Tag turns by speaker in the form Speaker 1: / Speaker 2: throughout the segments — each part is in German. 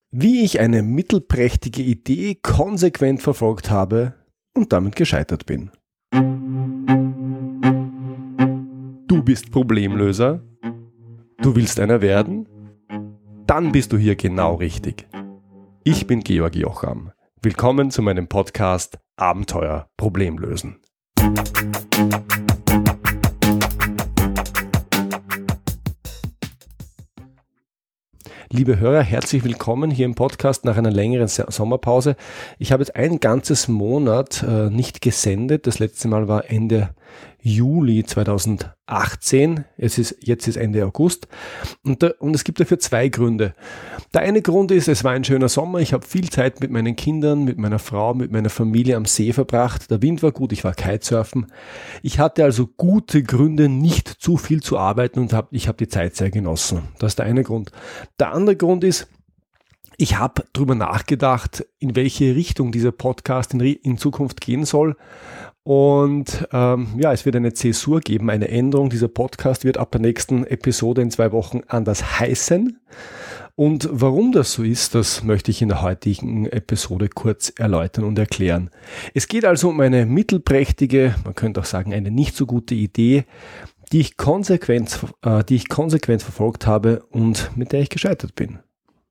Speaker 1: Wie ich eine mittelprächtige Idee konsequent verfolgt habe und damit gescheitert bin. Du bist Problemlöser? Du willst einer werden? Dann bist du hier genau richtig. Ich bin Georg Jocham. Willkommen zu meinem Podcast Abenteuer Problemlösen. Liebe Hörer, herzlich willkommen hier im Podcast nach einer längeren Sommerpause. Ich habe jetzt ein ganzes Monat nicht gesendet. Das letzte Mal war Ende Juli 2018. Jetzt ist Ende August. Und es gibt dafür zwei Gründe. Der eine Grund ist, es war ein schöner Sommer. Ich habe viel Zeit mit meinen Kindern, mit meiner Frau, mit meiner Familie am See verbracht. Der Wind war gut, ich war Kitesurfen. Ich hatte also gute Gründe, nicht zu viel zu arbeiten und ich habe die Zeit sehr genossen. Das ist der eine Grund. Der andere Grund ist, ich habe darüber nachgedacht, in welche Richtung dieser Podcast in Zukunft gehen soll. Und es wird eine Zäsur geben, eine Änderung. Dieser Podcast wird ab der nächsten Episode in 2 Wochen anders heißen. Und warum das so ist, das möchte ich in der heutigen Episode kurz erläutern und erklären. Es geht also um eine mittelprächtige, man könnte auch sagen eine nicht so gute Idee, die ich konsequent verfolgt habe und mit der ich gescheitert bin.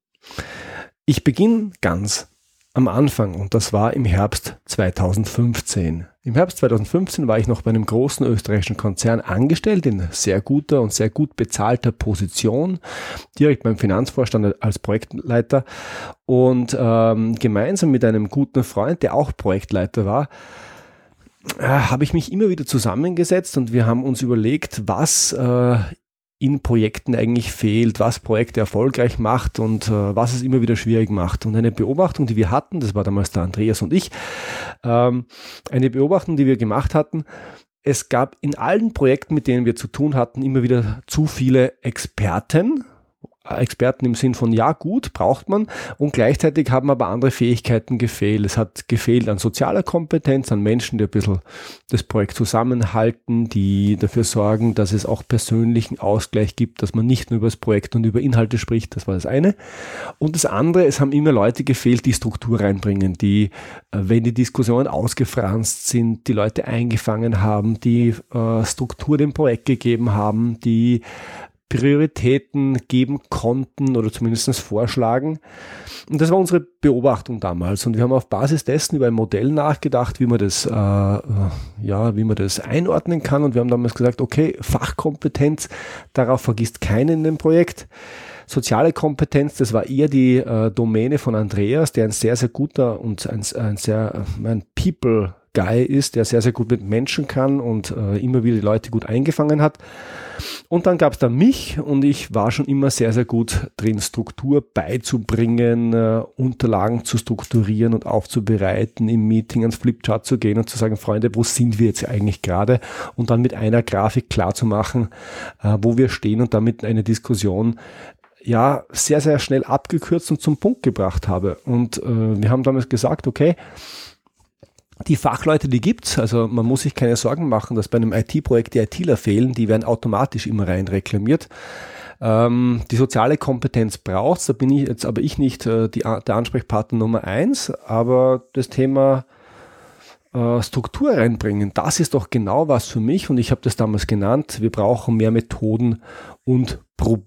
Speaker 1: Ich beginne ganz am Anfang und das war im Herbst 2015. Im Herbst 2015 war ich noch bei einem großen österreichischen Konzern angestellt, in sehr guter und sehr gut bezahlter Position, direkt beim Finanzvorstand als Projektleiter und gemeinsam mit einem guten Freund, der auch Projektleiter war, habe ich mich immer wieder zusammengesetzt und wir haben uns überlegt, was in Projekten eigentlich fehlt, was Projekte erfolgreich macht und was es immer wieder schwierig macht. Und eine Beobachtung, die wir hatten, das war damals der Andreas und ich, eine Beobachtung, die wir gemacht hatten, es gab in allen Projekten, mit denen wir zu tun hatten, immer wieder zu viele Experten im Sinn von, ja gut, braucht man, und gleichzeitig haben aber andere Fähigkeiten gefehlt. Es hat gefehlt an sozialer Kompetenz, an Menschen, die ein bisschen das Projekt zusammenhalten, die dafür sorgen, dass es auch persönlichen Ausgleich gibt, dass man nicht nur über das Projekt und über Inhalte spricht, das war das eine. Und das andere, es haben immer Leute gefehlt, die Struktur reinbringen, die, wenn die Diskussionen ausgefranst sind, die Leute eingefangen haben, die Struktur dem Projekt gegeben haben, die Prioritäten geben konnten oder zumindest vorschlagen. Und das war unsere Beobachtung damals. Und wir haben auf Basis dessen über ein Modell nachgedacht, wie man das einordnen kann. Und wir haben damals gesagt, okay, Fachkompetenz, darauf vergisst keiner in dem Projekt. Soziale Kompetenz, das war eher die Domäne von Andreas, der ein sehr, sehr guter und ein People Guy ist, der sehr, sehr gut mit Menschen kann und immer wieder die Leute gut eingefangen hat. Und dann gab es da mich und ich war schon immer sehr, sehr gut drin, Struktur beizubringen, Unterlagen zu strukturieren und aufzubereiten, im Meeting ans Flipchart zu gehen und zu sagen, Freunde, wo sind wir jetzt eigentlich gerade? Und dann mit einer Grafik klar zu machen, wo wir stehen und damit eine Diskussion sehr, sehr schnell abgekürzt und zum Punkt gebracht habe. Und wir haben damals gesagt, okay, die Fachleute, die gibt's, also man muss sich keine Sorgen machen, dass bei einem IT-Projekt die ITler fehlen, die werden automatisch immer rein reklamiert. Die soziale Kompetenz braucht's, da bin ich jetzt aber nicht der Ansprechpartner Nummer 1, aber das Thema Struktur reinbringen, das ist doch genau was für mich und ich habe das damals genannt, wir brauchen mehr Methoden und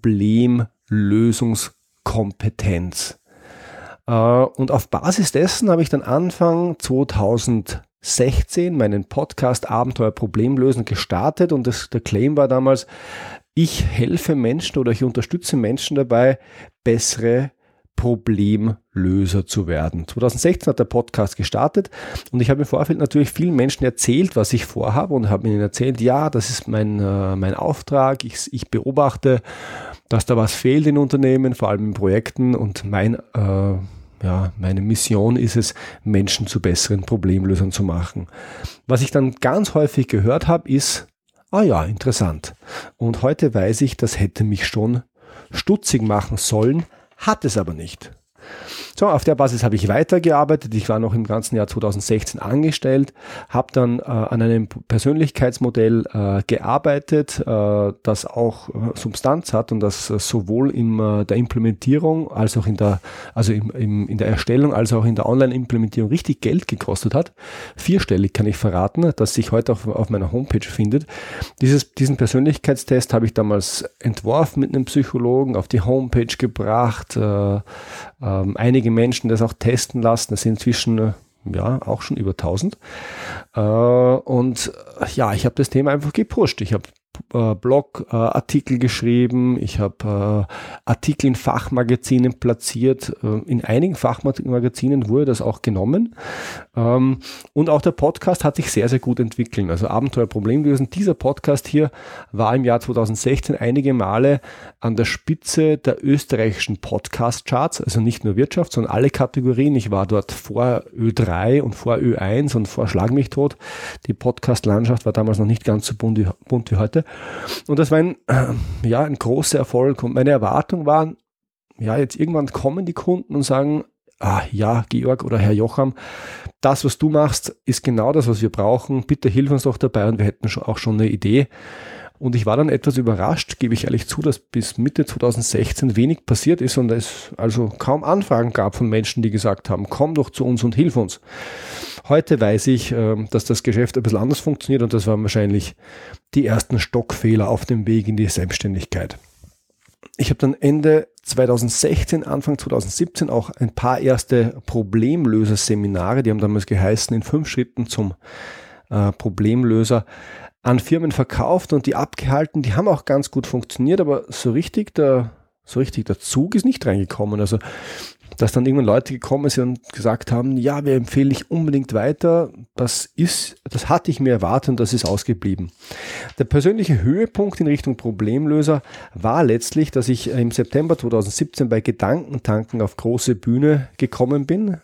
Speaker 1: Problemlösungskompetenz. Und auf Basis dessen habe ich dann Anfang 2016 meinen Podcast Abenteuer Problemlösen gestartet und der Claim war damals, ich helfe Menschen oder ich unterstütze Menschen dabei, bessere Problemlöser zu werden. 2016 hat der Podcast gestartet und ich habe im Vorfeld natürlich vielen Menschen erzählt, was ich vorhabe und habe ihnen erzählt, ja, das ist mein Auftrag, ich beobachte, dass da was fehlt in Unternehmen, vor allem in Projekten und meine Mission ist es, Menschen zu besseren Problemlösern zu machen. Was ich dann ganz häufig gehört habe, ist, interessant. Und heute weiß ich, das hätte mich schon stutzig machen sollen, hat es aber nicht. So, auf der Basis habe ich weitergearbeitet. Ich war noch im ganzen Jahr 2016 angestellt, habe dann an einem Persönlichkeitsmodell gearbeitet, das auch Substanz hat und das sowohl in der Implementierung als auch in der Erstellung als auch in der Online-Implementierung richtig Geld gekostet hat. 4-stellig kann ich verraten, dass sich heute auf meiner Homepage findet. Diesen Persönlichkeitstest habe ich damals entworfen mit einem Psychologen, auf die Homepage gebracht, einige Menschen das auch testen lassen, das sind inzwischen auch schon über 1000 und ich habe das Thema einfach gepusht. Ich habe Blogartikel geschrieben, ich habe Artikel in Fachmagazinen platziert, in einigen Fachmagazinen wurde das auch genommen und auch der Podcast hat sich sehr, sehr gut entwickelt. Also Abenteuer Problemlösen, dieser Podcast hier war im Jahr 2016 einige Male an der Spitze der österreichischen Podcast-Charts, also nicht nur Wirtschaft, sondern alle Kategorien. Ich war dort vor Ö3 und vor Ö1 und vor Schlag mich tot. Die Podcast-Landschaft war damals noch nicht ganz so bunt wie heute. Und das war ein großer Erfolg. Und meine Erwartung war, jetzt irgendwann kommen die Kunden und sagen, Georg oder Herr Jocham, das, was du machst, ist genau das, was wir brauchen. Bitte hilf uns doch dabei und wir hätten auch schon eine Idee. Und ich war dann etwas überrascht, gebe ich ehrlich zu, dass bis Mitte 2016 wenig passiert ist und es also kaum Anfragen gab von Menschen, die gesagt haben, komm doch zu uns und hilf uns. Heute weiß ich, dass das Geschäft ein bisschen anders funktioniert und das waren wahrscheinlich die ersten Stockfehler auf dem Weg in die Selbstständigkeit. Ich habe dann Ende 2016, Anfang 2017 auch ein paar erste Problemlöser-Seminare, die haben damals geheißen, in 5 Schritten zum Problemlöser, an Firmen verkauft und die abgehalten. Die haben auch ganz gut funktioniert, aber so richtig der Zug ist nicht reingekommen. Also, dass dann irgendwann Leute gekommen sind und gesagt haben, ja, wir empfehlen dich unbedingt weiter. Das hatte ich mir erwartet und das ist ausgeblieben. Der persönliche Höhepunkt in Richtung Problemlöser war letztlich, dass ich im September 2017 bei Gedankentanken auf große Bühne gekommen bin.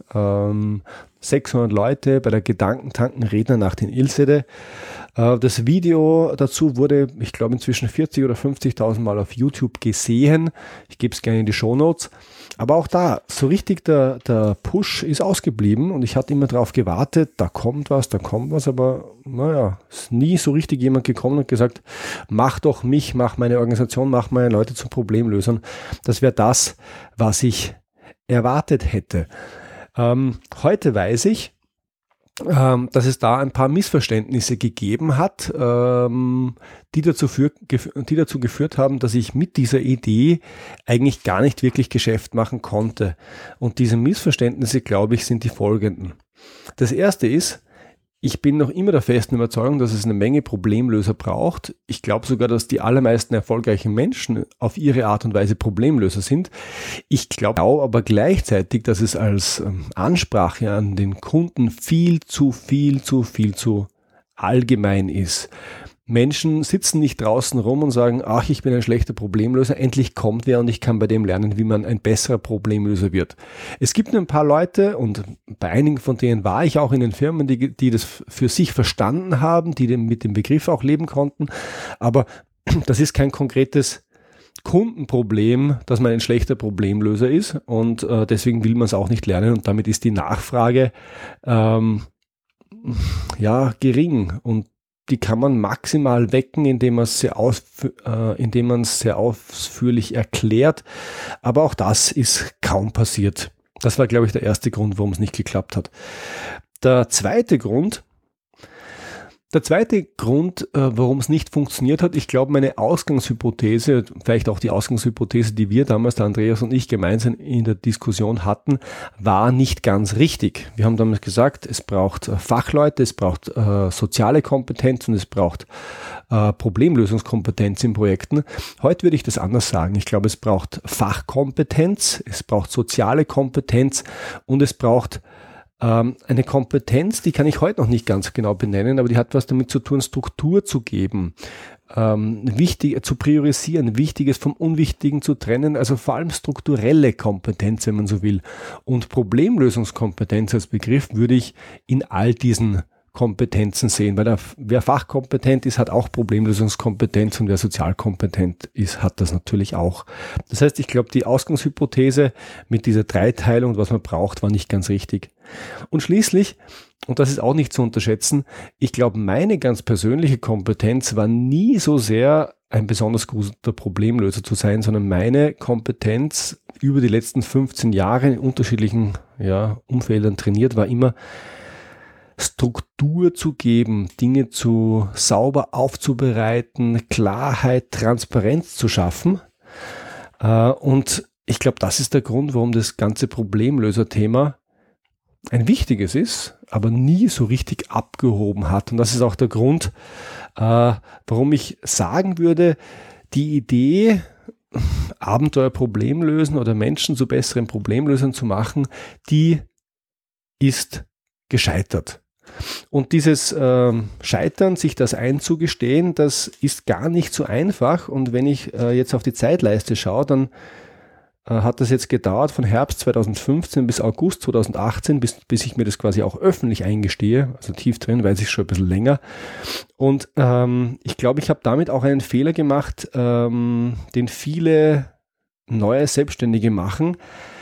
Speaker 1: 600 Leute bei der Gedankentanken Rednernacht in Ilsede. Das Video dazu wurde, ich glaube, inzwischen 40.000 oder 50.000 Mal auf YouTube gesehen. Ich gebe es gerne in die Shownotes. Aber auch da, so richtig der Push ist ausgeblieben und ich hatte immer darauf gewartet, da kommt was, aber ist nie so richtig jemand gekommen und gesagt, mach doch mich, mach meine Organisation, mach meine Leute zu Problemlösern. Das wäre das, was ich erwartet hätte. Heute weiß ich, dass es da ein paar Missverständnisse gegeben hat, die dazu geführt haben, dass ich mit dieser Idee eigentlich gar nicht wirklich Geschäft machen konnte. Und diese Missverständnisse, glaube ich, sind die folgenden. Das erste ist, ich bin noch immer der festen Überzeugung, dass es eine Menge Problemlöser braucht. Ich glaube sogar, dass die allermeisten erfolgreichen Menschen auf ihre Art und Weise Problemlöser sind. Ich glaube aber gleichzeitig, dass es als Ansprache an den Kunden viel zu allgemein ist. Menschen sitzen nicht draußen rum und sagen, ach, ich bin ein schlechter Problemlöser, endlich kommt wer und ich kann bei dem lernen, wie man ein besserer Problemlöser wird. Es gibt ein paar Leute und bei einigen von denen war ich auch in den Firmen, die das für sich verstanden haben, die mit dem Begriff auch leben konnten, aber das ist kein konkretes Kundenproblem, dass man ein schlechter Problemlöser ist und deswegen will man es auch nicht lernen und damit ist die Nachfrage gering und die kann man maximal wecken, indem man es sehr ausführlich erklärt. Aber auch das ist kaum passiert. Das war, glaube ich, der erste Grund, warum es nicht geklappt hat. Der zweite Grund, warum es nicht funktioniert hat, ich glaube, meine Ausgangshypothese, vielleicht auch die Ausgangshypothese, die wir damals, der Andreas und ich, gemeinsam in der Diskussion hatten, war nicht ganz richtig. Wir haben damals gesagt, es braucht Fachleute, es braucht soziale Kompetenz und es braucht Problemlösungskompetenz in Projekten. Heute würde ich das anders sagen. Ich glaube, es braucht Fachkompetenz, es braucht soziale Kompetenz und es braucht eine Kompetenz, die kann ich heute noch nicht ganz genau benennen, aber die hat was damit zu tun, Struktur zu geben, wichtig zu priorisieren, Wichtiges vom Unwichtigen zu trennen, also vor allem strukturelle Kompetenz, wenn man so will. Und Problemlösungskompetenz als Begriff würde ich in all diesen Fachkompetenzen sehen, weil wer fachkompetent ist, hat auch Problemlösungskompetenz und wer sozial kompetent ist, hat das natürlich auch. Das heißt, ich glaube, die Ausgangshypothese mit dieser Dreiteilung, was man braucht, war nicht ganz richtig. Und schließlich, und das ist auch nicht zu unterschätzen, ich glaube, meine ganz persönliche Kompetenz war nie so sehr ein besonders guter Problemlöser zu sein, sondern meine Kompetenz über die letzten 15 Jahre in unterschiedlichen Umfeldern trainiert war immer, Struktur zu geben, Dinge sauber aufzubereiten, Klarheit, Transparenz zu schaffen. Und ich glaube, das ist der Grund, warum das ganze Problemlöser-Thema ein wichtiges ist, aber nie so richtig abgehoben hat. Und das ist auch der Grund, warum ich sagen würde, die Idee, Abenteuer Problem lösen oder Menschen zu besseren Problemlösern zu machen, die ist gescheitert. Und dieses Scheitern, sich das einzugestehen, das ist gar nicht so einfach. Und wenn ich jetzt auf die Zeitleiste schaue, dann hat das jetzt gedauert von Herbst 2015 bis August 2018, bis ich mir das quasi auch öffentlich eingestehe. Also tief drin weiß ich schon ein bisschen länger. Und ich glaube, ich habe damit auch einen Fehler gemacht, den viele neue Selbstständige machen.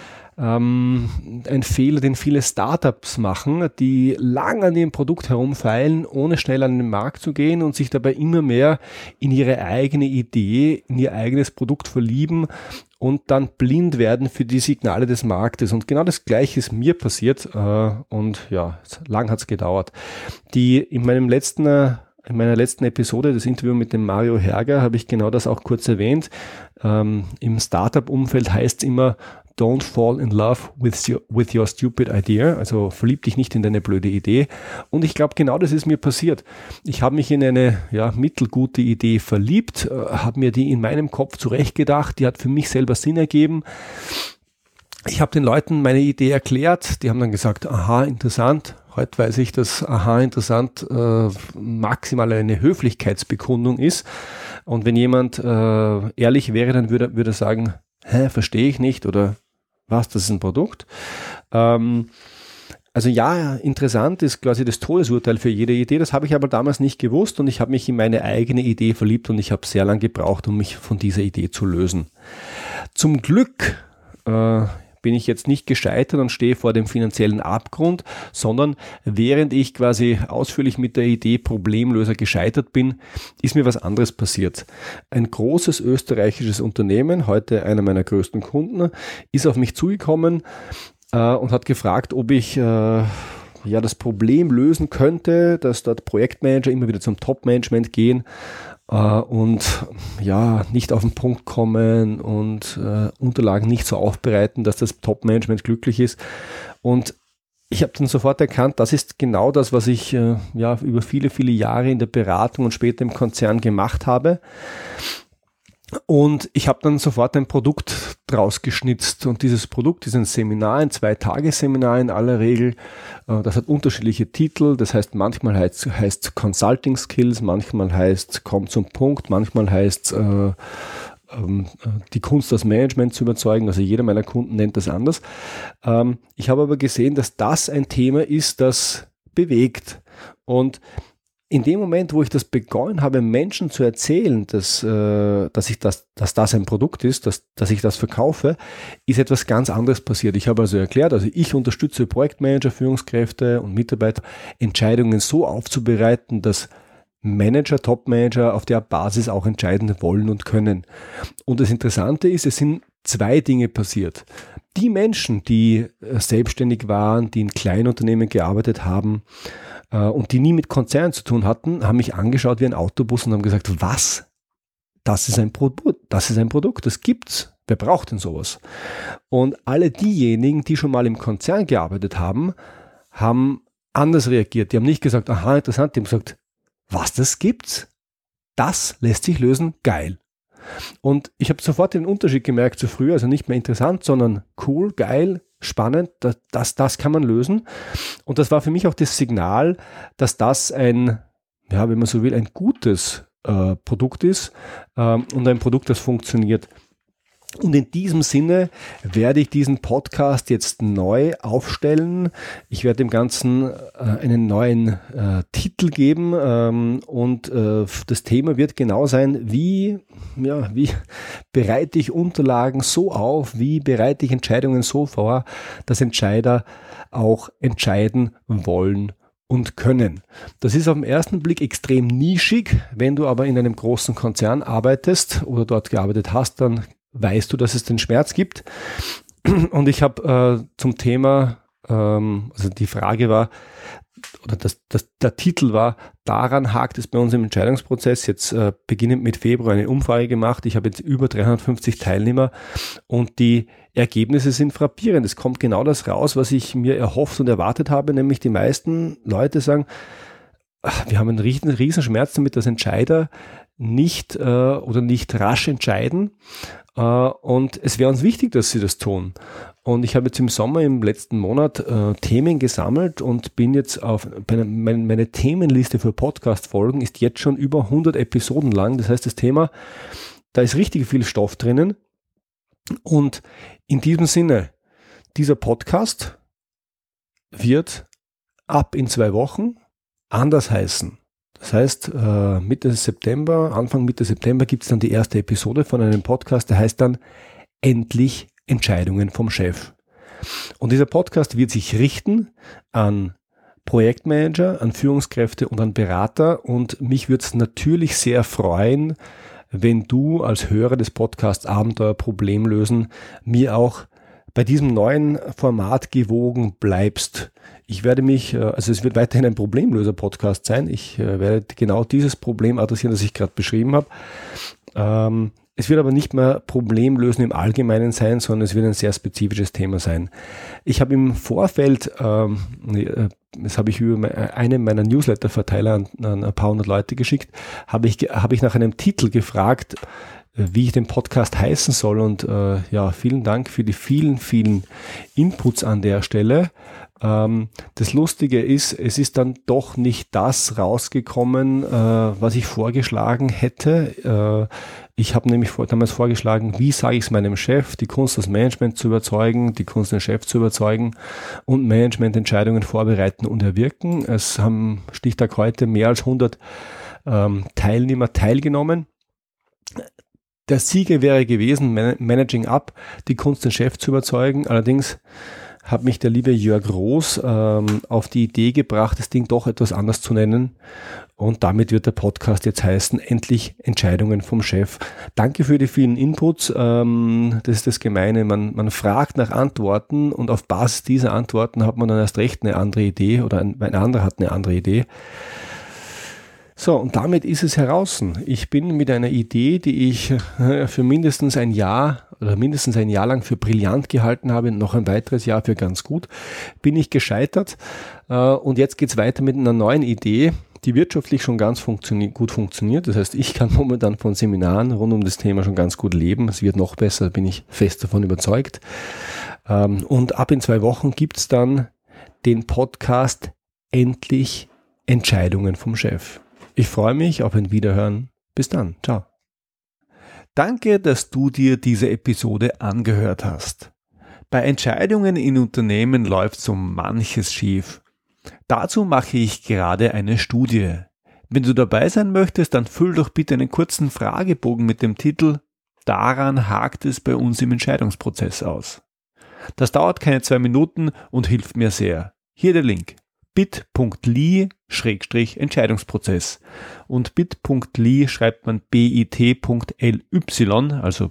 Speaker 1: Ein Fehler, den viele Startups machen, die lang an ihrem Produkt herumfeilen, ohne schnell an den Markt zu gehen und sich dabei immer mehr in ihre eigene Idee, in ihr eigenes Produkt verlieben und dann blind werden für die Signale des Marktes. Und genau das Gleiche ist mir passiert und ja, lang hat es gedauert. In meiner letzten Episode, das Interview mit dem Mario Herger, habe ich genau das auch kurz erwähnt. Im Startup-Umfeld heißt es immer, don't fall in love with your stupid idea. Also verlieb dich nicht in deine blöde Idee. Und ich glaube, genau das ist mir passiert. Ich habe mich in eine mittelgute Idee verliebt, habe mir die in meinem Kopf zurechtgedacht, die hat für mich selber Sinn ergeben. Ich habe den Leuten meine Idee erklärt, die haben dann gesagt, aha, interessant. Heute weiß ich, dass aha, interessant maximal eine Höflichkeitsbekundung ist. Und wenn jemand ehrlich wäre, dann würde er sagen, verstehe ich nicht oder was, das ist ein Produkt. Also ja, interessant ist quasi das Todesurteil für jede Idee. Das habe ich aber damals nicht gewusst und ich habe mich in meine eigene Idee verliebt und ich habe sehr lange gebraucht, um mich von dieser Idee zu lösen. Zum Glück bin ich jetzt nicht gescheitert und stehe vor dem finanziellen Abgrund, sondern während ich quasi ausführlich mit der Idee Problemlöser gescheitert bin, ist mir was anderes passiert. Ein großes österreichisches Unternehmen, heute einer meiner größten Kunden, ist auf mich zugekommen und hat gefragt, ob ich das Problem lösen könnte, dass dort Projektmanager immer wieder zum Top-Management gehen und nicht auf den Punkt kommen und Unterlagen nicht so aufbereiten, dass das Top-Management glücklich ist. Und ich habe dann sofort erkannt, das ist genau das, was ich über viele, viele Jahre in der Beratung und später im Konzern gemacht habe. Und ich habe dann sofort ein Produkt draus geschnitzt und dieses Produkt ist ein Seminar, ein 2-Tages-Seminar in aller Regel. Das hat unterschiedliche Titel, das heißt manchmal heißt Consulting Skills, manchmal heißt Komm zum Punkt, manchmal heißt die Kunst, das Management zu überzeugen. Also jeder meiner Kunden nennt das anders. Ich habe aber gesehen, dass das ein Thema ist, das bewegt. Und in dem Moment, wo ich das begonnen habe, Menschen zu erzählen, dass das ein Produkt ist, dass ich das verkaufe, ist etwas ganz anderes passiert. Ich habe also erklärt, ich unterstütze Projektmanager, Führungskräfte und Mitarbeiter, Entscheidungen so aufzubereiten, dass Manager, Topmanager auf der Basis auch entscheiden wollen und können. Und das Interessante ist, es sind 2 Dinge passiert. Die Menschen, die selbstständig waren, die in Kleinunternehmen gearbeitet haben, und die nie mit Konzernen zu tun hatten, haben mich angeschaut wie ein Autobus und haben gesagt, was? Das ist ein Produkt, das gibt's. Wer braucht denn sowas? Und alle diejenigen, die schon mal im Konzern gearbeitet haben, haben anders reagiert. Die haben nicht gesagt, aha, interessant, die haben gesagt, was, das gibt's? Das lässt sich lösen, geil. Und ich habe sofort den Unterschied gemerkt zu früher, also nicht mehr interessant, sondern cool, geil, spannend, das kann man lösen. Und das war für mich auch das Signal, dass das wenn man so will, ein gutes Produkt ist und ein Produkt, das funktioniert. Und in diesem Sinne werde ich diesen Podcast jetzt neu aufstellen. Ich werde dem Ganzen einen neuen Titel geben und das Thema wird genau sein, wie bereite ich Unterlagen so auf, wie bereite ich Entscheidungen so vor, dass Entscheider auch entscheiden wollen und können. Das ist auf den ersten Blick extrem nischig. Wenn du aber in einem großen Konzern arbeitest oder dort gearbeitet hast, dann weißt du, dass es den Schmerz gibt. Und ich habe zum Thema, also die Frage war, oder der Titel war, daran hakt es bei uns im Entscheidungsprozess. Jetzt beginnend mit Februar eine Umfrage gemacht. Ich habe jetzt über 350 Teilnehmer und die Ergebnisse sind frappierend. Es kommt genau das raus, was ich mir erhofft und erwartet habe, nämlich die meisten Leute sagen, wir haben einen riesen Schmerz damit, dass Entscheider nicht rasch entscheiden und es wäre uns wichtig, dass sie das tun. Und ich habe jetzt im Sommer, im letzten Monat, Themen gesammelt und bin jetzt meine Themenliste für Podcast-Folgen ist jetzt schon über 100 Episoden lang. Das heißt, das Thema, da ist richtig viel Stoff drinnen. Und in diesem Sinne, dieser Podcast wird ab in 2 Wochen anders heißen. Das heißt, Anfang Mitte September gibt es dann die erste Episode von einem Podcast, der heißt dann Endlich Entscheidungen vom Chef. Und dieser Podcast wird sich richten an Projektmanager, an Führungskräfte und an Berater und mich würde es natürlich sehr freuen, wenn du als Hörer des Podcasts Abenteuer Problem lösen mir auch bei diesem neuen Format gewogen bleibst. Ich werde es wird weiterhin ein Problemlöser-Podcast sein. Ich werde genau dieses Problem adressieren, das ich gerade beschrieben habe. Es wird aber nicht mehr Problemlösen im Allgemeinen sein, sondern es wird ein sehr spezifisches Thema sein. Ich habe im Vorfeld, das habe ich über einen meiner Newsletter-Verteiler an ein paar hundert Leute geschickt, habe ich nach einem Titel gefragt, wie ich den Podcast heißen soll und vielen Dank für die vielen Inputs an der Stelle. Das Lustige ist, es ist dann doch nicht das rausgekommen, was ich vorgeschlagen hätte. Ich habe nämlich damals vorgeschlagen, wie sage ich es meinem Chef, die Kunst, das Management zu überzeugen, die Kunst, den Chef zu überzeugen und Managemententscheidungen vorbereiten und erwirken. Es haben Stichtag heute mehr als 100 Teilnehmer teilgenommen. Der Sieger wäre gewesen, Managing Up, die Kunst, den Chef zu überzeugen. Allerdings hat mich der liebe Jörg Roos auf die Idee gebracht, das Ding doch etwas anders zu nennen. Und damit wird der Podcast jetzt heißen, Endlich Entscheidungen vom Chef. Danke für die vielen Inputs. Das ist das Gemeine. Man fragt nach Antworten und auf Basis dieser Antworten hat man dann erst recht eine andere Idee oder ein anderer hat eine andere Idee. So, und damit ist es heraus. Ich bin mit einer Idee, die ich für mindestens ein Jahr lang für brillant gehalten habe und noch ein weiteres Jahr für ganz gut, bin ich gescheitert. Und jetzt geht's weiter mit einer neuen Idee, die wirtschaftlich schon ganz gut funktioniert. Das heißt, ich kann momentan von Seminaren rund um das Thema schon ganz gut leben. Es wird noch besser, bin ich fest davon überzeugt. Und ab in 2 Wochen gibt's dann den Podcast Endlich Entscheidungen vom Chef. Ich freue mich auf ein Wiederhören. Bis dann. Ciao. Danke, dass du dir diese Episode angehört hast. Bei Entscheidungen in Unternehmen läuft so manches schief. Dazu mache ich gerade eine Studie. Wenn du dabei sein möchtest, dann füll doch bitte einen kurzen Fragebogen mit dem Titel Daran hakt es bei uns im Entscheidungsprozess aus. Das dauert keine 2 Minuten und hilft mir sehr. Hier der Link. bit.ly/Entscheidungsprozess und bit.ly schreibt man bit.ly, also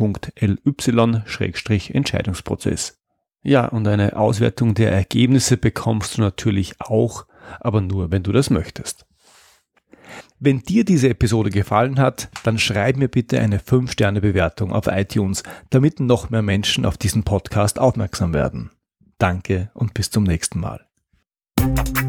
Speaker 1: bit.ly/Entscheidungsprozess. Ja, und eine Auswertung der Ergebnisse bekommst du natürlich auch, aber nur, wenn du das möchtest. Wenn dir diese Episode gefallen hat, dann schreib mir bitte eine 5-Sterne-Bewertung auf iTunes, damit noch mehr Menschen auf diesen Podcast aufmerksam werden. Danke und bis zum nächsten Mal.